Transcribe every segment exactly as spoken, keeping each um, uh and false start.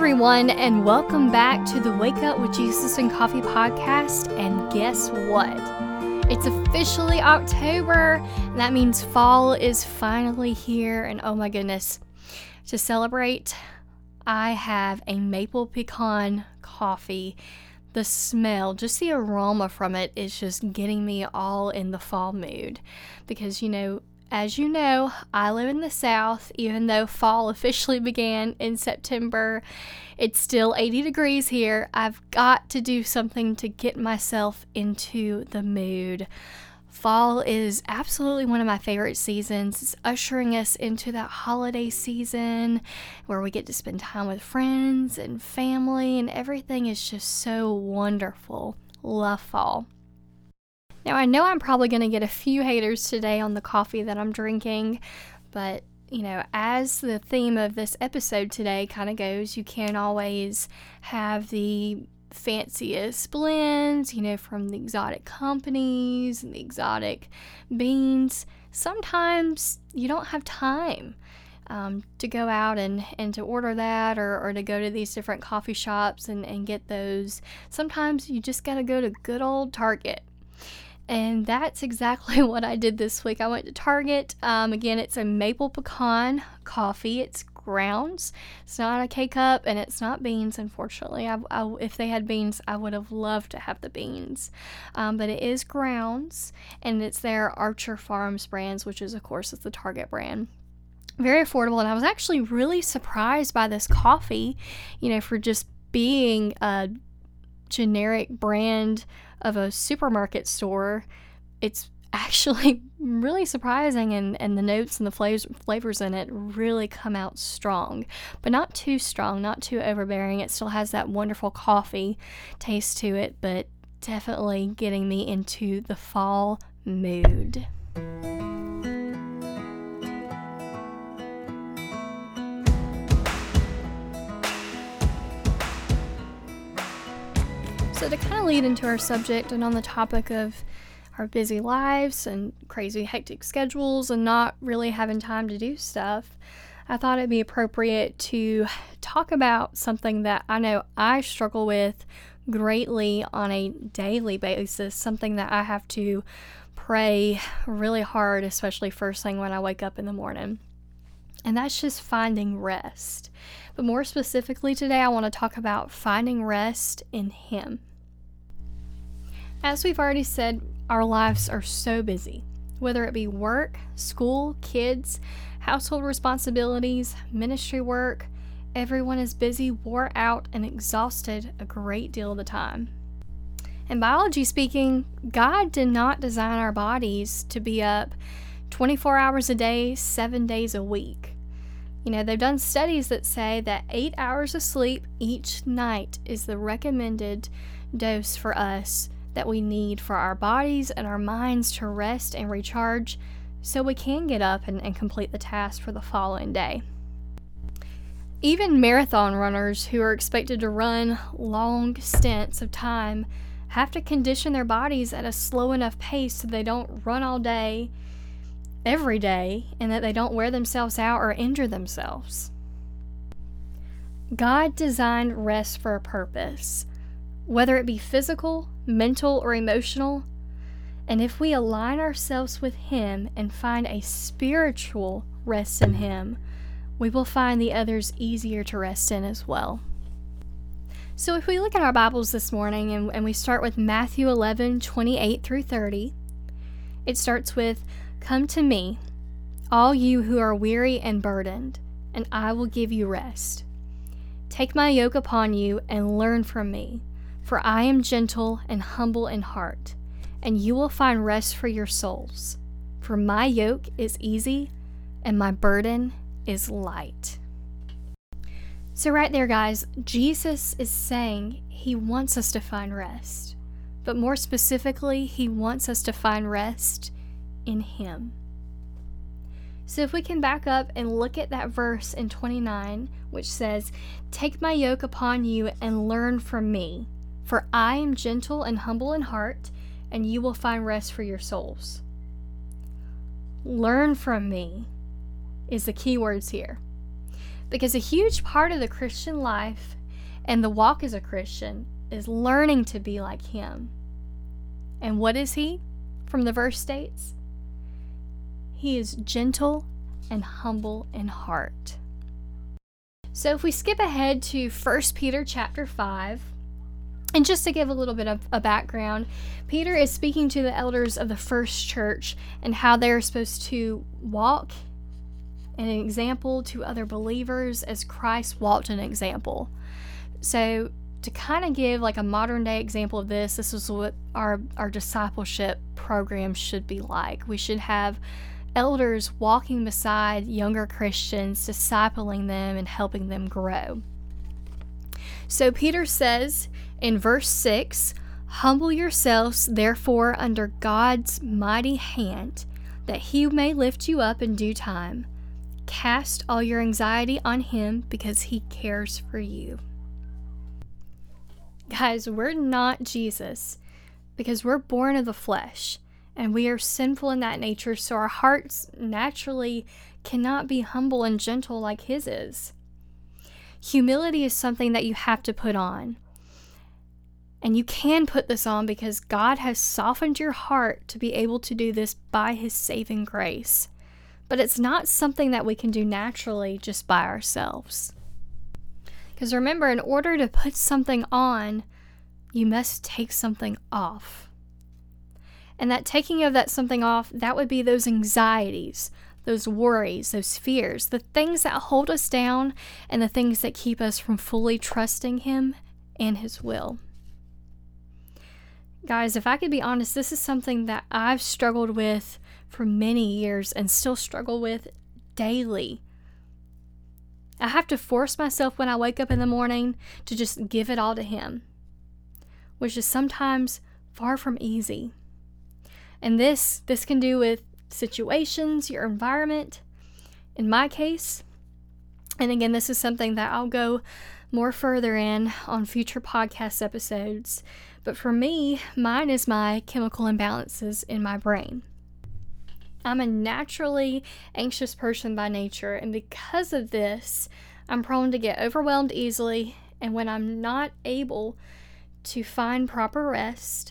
everyone, and welcome back to the Wake Up with Jesus and Coffee podcast. And guess what? It's officially October, and that means fall is finally here. And oh my goodness, to celebrate, I have a maple pecan coffee. The smell, just the aroma from it is just getting me all in the fall mood. Because, you know, as you know, I live in the South. Even though fall officially began in September, it's still eighty degrees here. I've got to do something to get myself into the mood. Fall is absolutely one of my favorite seasons. It's ushering us into that holiday season where we get to spend time with friends and family, and everything is just so wonderful. Love fall. Now, I know I'm probably going to get a few haters today on the coffee that I'm drinking, but, you know, as the theme of this episode today kind of goes, you can't always have the fanciest blends, you know, from the exotic companies and the exotic beans. Sometimes you don't have time um, to go out and, and to order that or, or to go to these different coffee shops and, and get those. Sometimes you just got to go to good old Target. And that's exactly what I did this week. I went to Target. Um, again, it's a maple pecan coffee. It's grounds. It's not a K-cup, and it's not beans, unfortunately. I, I, if they had beans, I would have loved to have the beans. Um, but it is grounds, and it's their Archer Farms brands, which is, of course, is the Target brand. Very affordable, and I was actually really surprised by this coffee, you know, for just being a generic brand of a supermarket store. It's actually really surprising, and, and the notes and the flavors, flavors in it really come out strong, but not too strong, not too overbearing. It still has that wonderful coffee taste to it, but definitely getting me into the fall mood. So to kind of lead into our subject, and on the topic of our busy lives and crazy hectic schedules and not really having time to do stuff, I thought it'd be appropriate to talk about something that I know I struggle with greatly on a daily basis, something that I have to pray really hard, especially first thing when I wake up in the morning. And that's just finding rest. But more specifically today, I want to talk about finding rest in Him. As we've already said, our lives are so busy. Whether it be work, school, kids, household responsibilities, ministry work, everyone is busy, wore out, and exhausted a great deal of the time. And biology speaking, God did not design our bodies to be up twenty-four hours a day, seven days a week. You know, they've done studies that say that eight hours of sleep each night is the recommended dose for us that we need for our bodies and our minds to rest and recharge so we can get up and, and complete the task for the following day. Even marathon runners who are expected to run long stints of time have to condition their bodies at a slow enough pace so they don't run all day, every day, and that they don't wear themselves out or injure themselves. God designed rest for a purpose, whether it be physical, mental, or emotional. And if we align ourselves with Him and find a spiritual rest in Him, we will find the others easier to rest in as well. So if we look at our Bibles this morning and, and we start with Matthew eleven, twenty-eight through thirty, it starts with, "Come to me, all you who are weary and burdened, and I will give you rest. Take my yoke upon you and learn from me, for I am gentle and humble in heart, and you will find rest for your souls. For my yoke is easy and my burden is light." So right there, guys, Jesus is saying He wants us to find rest. But more specifically, He wants us to find rest in Him. So if we can back up and look at that verse in twenty-nine, which says, "Take my yoke upon you and learn from me, for I am gentle and humble in heart, and you will find rest for your souls." Learn from me is the key words here. Because a huge part of the Christian life and the walk as a Christian is learning to be like him. And what is he? From the verse states, he is gentle and humble in heart. So if we skip ahead to First Peter chapter five, and just to give a little bit of a background, Peter is speaking to the elders of the first church and how they're supposed to walk an example to other believers as Christ walked an example. So to kind of give like a modern day example of this, this is what our, our discipleship program should be like. We should have elders walking beside younger Christians, discipling them and helping them grow. So Peter says in verse six, "Humble yourselves therefore under God's mighty hand, that he may lift you up in due time. Cast all your anxiety on him because he cares for you." Guys, we're not Jesus because we're born of the flesh and we are sinful in that nature, so our hearts naturally cannot be humble and gentle like his is. Humility is something that you have to put on. And you can put this on because God has softened your heart to be able to do this by his saving grace. But it's not something that we can do naturally just by ourselves. Because remember, in order to put something on, you must take something off. And that taking of that something off, that would be those anxieties, those worries, those fears, the things that hold us down and the things that keep us from fully trusting him and his will. Guys, if I could be honest, this is something that I've struggled with for many years and still struggle with daily. I have to force myself when I wake up in the morning to just give it all to him, which is sometimes far from easy. And this, this can do with situations, your environment. In my case, and again, this is something that I'll go more further in on future podcast episodes, but for me, mine is my chemical imbalances in my brain. I'm a naturally anxious person by nature, and because of this, I'm prone to get overwhelmed easily, and when I'm not able to find proper rest,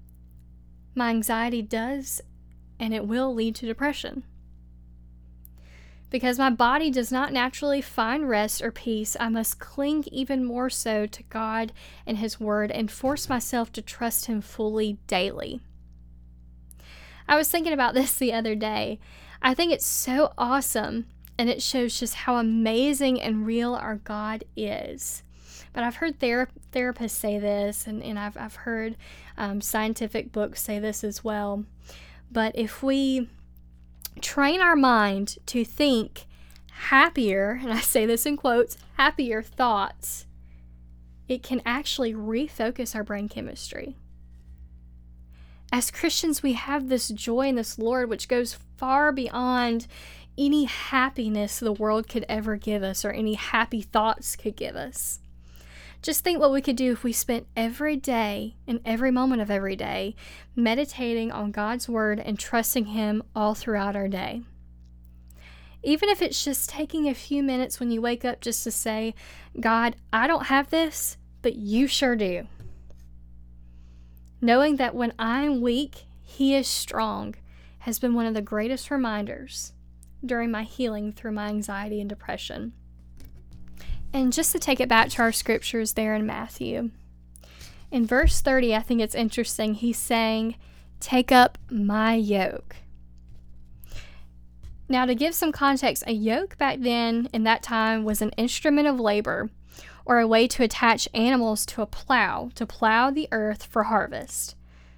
my anxiety does, and it will lead to depression. Because my body does not naturally find rest or peace, I must cling even more so to God and his word and force myself to trust him fully daily. I was thinking about this the other day. I think it's so awesome, and it shows just how amazing and real our God is. But I've heard thera- therapists say this, and, and I've, I've heard um, scientific books say this as well. But if we train our mind to think happier, and I say this in quotes, happier thoughts, it can actually refocus our brain chemistry. As Christians, we have this joy in this Lord which goes far beyond any happiness the world could ever give us or any happy thoughts could give us. Just think what we could do if we spent every day and every moment of every day meditating on God's word and trusting him all throughout our day. Even if it's just taking a few minutes when you wake up just to say, God, I don't have this, but you sure do. Knowing that when I'm weak, he is strong has been one of the greatest reminders during my healing through my anxiety and depression. And just to take it back to our scriptures there in Matthew, in verse thirty, I think it's interesting. He's saying, take up my yoke. Now, to give some context, a yoke back then in that time was an instrument of labor or a way to attach animals to a plow, to plow the earth for harvest.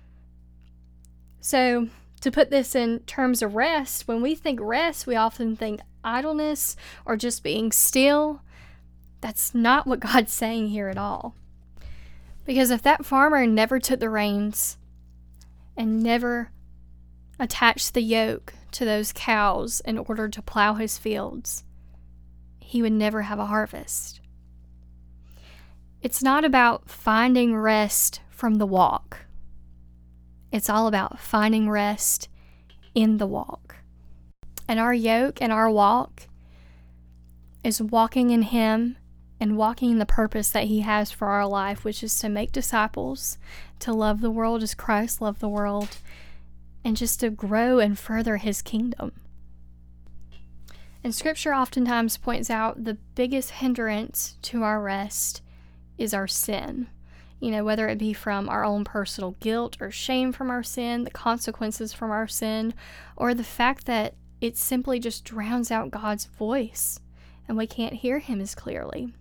So, to put this in terms of rest, when we think rest, we often think idleness or just being still. That's not what God's saying here at all. Because if that farmer never took the reins and never attached the yoke to those cows in order to plow his fields, he would never have a harvest. It's not about finding rest from the walk. It's all about finding rest in the walk. And our yoke and our walk, is walking in Him and walking in the purpose that He has for our life, which is to make disciples, to love the world as Christ loved the world, and just to grow and further His kingdom. And Scripture oftentimes points out the biggest hindrance to our rest is our sin. You know, whether it be from our own personal guilt or shame from our sin, the consequences from our sin, or the fact that it simply just drowns out God's voice and we can't hear Him as clearly.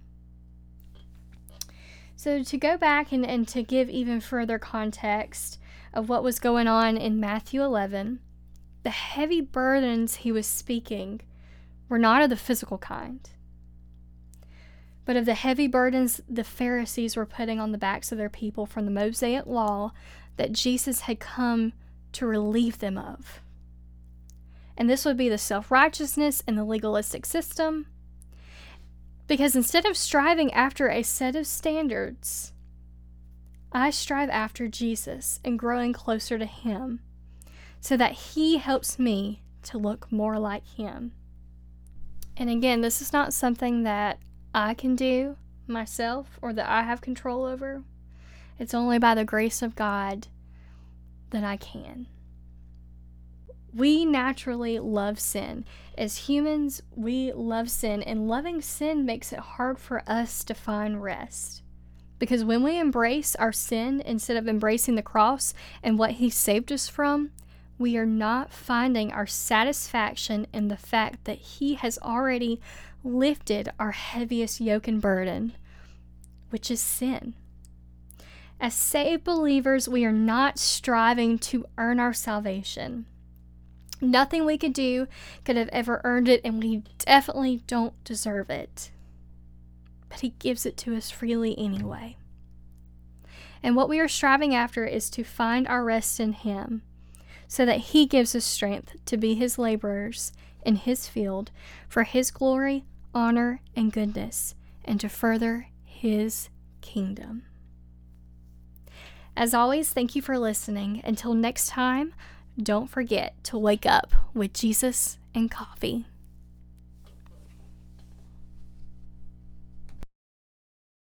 So to go back and, and to give even further context of what was going on in Matthew eleven, the heavy burdens He was speaking were not of the physical kind, but of the heavy burdens the Pharisees were putting on the backs of their people from the Mosaic law that Jesus had come to relieve them of. And this would be the self-righteousness and the legalistic system, because instead of striving after a set of standards, I strive after Jesus and growing closer to Him so that He helps me to look more like Him. And again, this is not something that I can do myself or that I have control over. It's only by the grace of God that I can. We naturally love sin. As humans, we love sin, and loving sin makes it hard for us to find rest. Because when we embrace our sin instead of embracing the cross and what He saved us from, we are not finding our satisfaction in the fact that He has already lifted our heaviest yoke and burden, which is sin. As saved believers, we are not striving to earn our salvation. Nothing we could do could have ever earned it, and we definitely don't deserve it. But He gives it to us freely anyway. And what we are striving after is to find our rest in Him, so that He gives us strength to be His laborers in His field for His glory, honor, and goodness, and to further His kingdom. As always, thank you for listening. Until next time, don't forget to wake up with Jesus and coffee.